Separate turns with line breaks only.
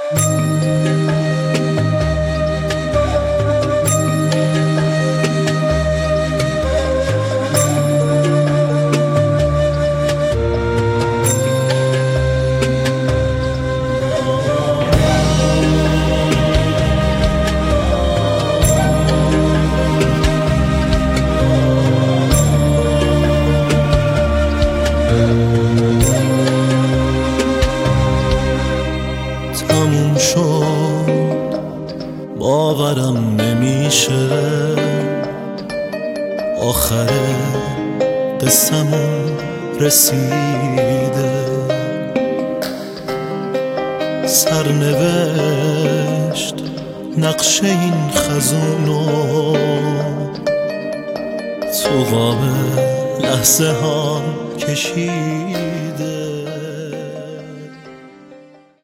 تموم شد باورم نمیشه، آخر قصه‌مون رسیده، سرنوشت نقشه این خزونو تو قاب لحظه ها کشید.